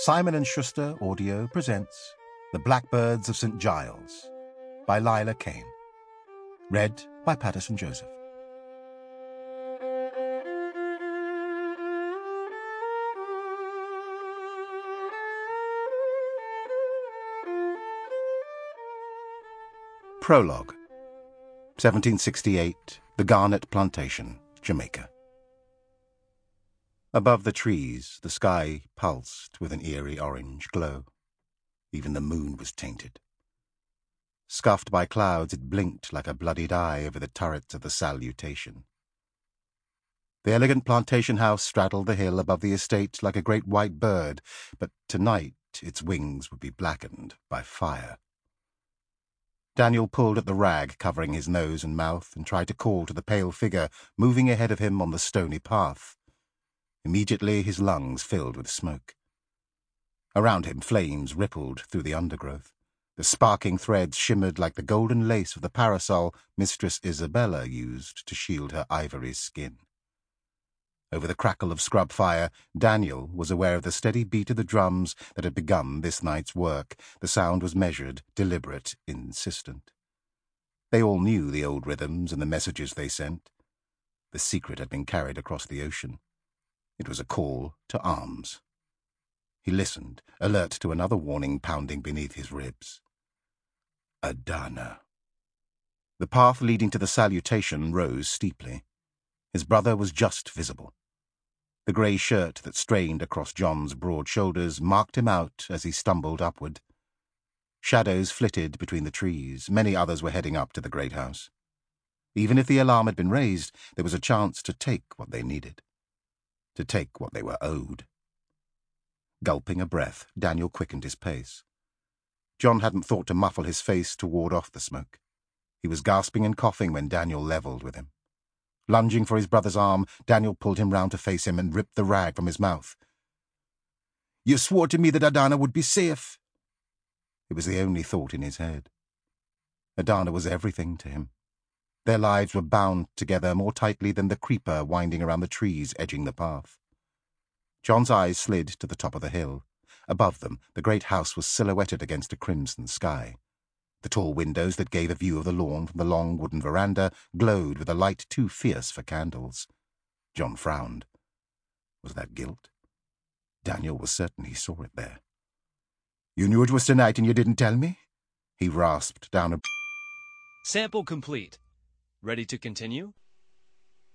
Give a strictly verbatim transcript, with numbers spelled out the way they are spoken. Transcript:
Simon and Schuster Audio presents The Blackbirds of Saint Giles by Lila Kane. Read by Patterson Joseph. Prologue. seventeen sixty-eight, the Garnet Plantation, Jamaica. Above the trees, the sky pulsed with an eerie orange glow. Even the moon was tainted. Scuffed by clouds, it blinked like a bloodied eye over the turrets of the Salutation. The elegant plantation house straddled the hill above the estate like a great white bird, but tonight its wings would be blackened by fire. Daniel pulled at the rag covering his nose and mouth and tried to call to the pale figure moving ahead of him on the stony path. Immediately his lungs filled with smoke. Around him flames rippled through the undergrowth. The sparking threads shimmered like the golden lace of the parasol Mistress Isabella used to shield her ivory skin. Over the crackle of scrub fire, Daniel was aware of the steady beat of the drums that had begun this night's work. The sound was measured, deliberate, insistent. They all knew the old rhythms and the messages they sent. The secret had been carried across the ocean. It was a call to arms. He listened, alert to another warning pounding beneath his ribs. Adana. The path leading to the Salutation rose steeply. His brother was just visible. The grey shirt that strained across John's broad shoulders marked him out as he stumbled upward. Shadows flitted between the trees. Many others were heading up to the great house. Even if the alarm had been raised, there was a chance to take what they needed. To take what they were owed. Gulping a breath, Daniel quickened his pace. John hadn't thought to muffle his face to ward off the smoke. He was gasping and coughing when Daniel levelled with him. Lunging for his brother's arm, Daniel pulled him round to face him and ripped the rag from his mouth. "You swore to me that Adana would be safe." It was the only thought in his head. Adana was everything to him. Their lives were bound together more tightly than the creeper winding around the trees edging the path. John's eyes slid to the top of the hill. Above them, the great house was silhouetted against a crimson sky. The tall windows that gave a view of the lawn from the long wooden veranda glowed with a light too fierce for candles. John frowned. Was that guilt? Daniel was certain he saw it there. "You knew it was tonight and you didn't tell me?" He rasped down a... Sample complete. Ready to continue?